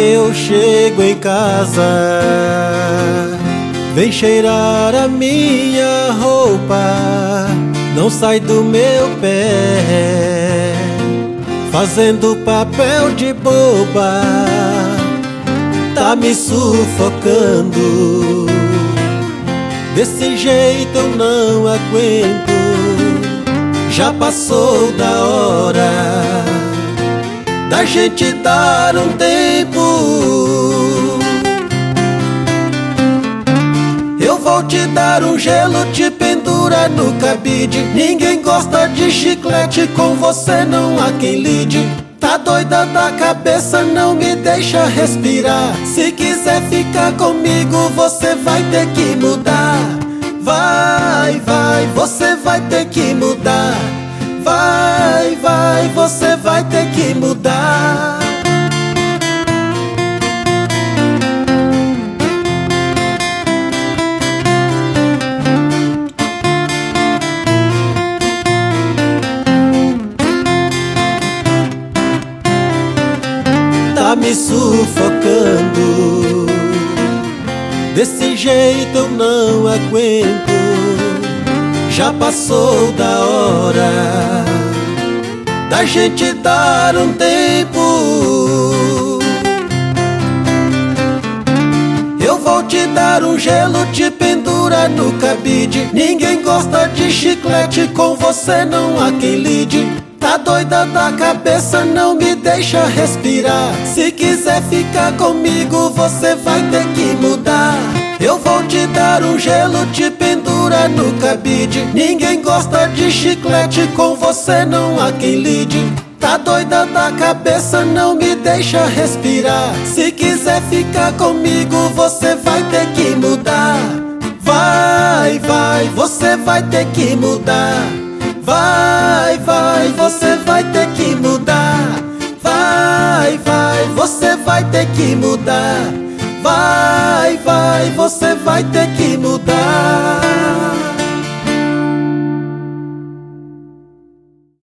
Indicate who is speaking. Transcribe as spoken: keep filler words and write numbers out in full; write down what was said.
Speaker 1: eu chego em casa, vem cheirar a minha roupa, não sai do meu pé, fazendo papel de boba, tá me sufocando. Desse jeito eu não aguento, já passou da hora da gente dar um tempo. Eu vou te dar um gelo, te pendura no cabide. Ninguém gosta de chiclete, com você não há quem lide. Tá doida da cabeça, não me deixa respirar. Se quiser ficar comigo, você vai ter que mudar. Vai, vai, você vai ter que mudar. Vai, vai, você vai ter que mudar. Tá me sufocando, desse jeito eu não aguento, já passou da hora da gente dar um tempo. Eu vou te dar um gelo, te pendura no cabide. Ninguém gosta de chiclete, com você não há quem lide. Tá doida da cabeça, não me deixa respirar. Se quiser ficar comigo, você vai ter que mudar. Eu vou te dar um gelo, te pendura no cabide. Ninguém gosta de chiclete, com você não há quem lide. Tá doida da cabeça, não me deixa respirar. Se quiser ficar comigo, você vai ter que mudar. Vai, vai, você vai ter que mudar. Vai, vai, você vai ter que mudar. Vai, vai, você vai ter que mudar. Vai, vai, você vai ter que mudar.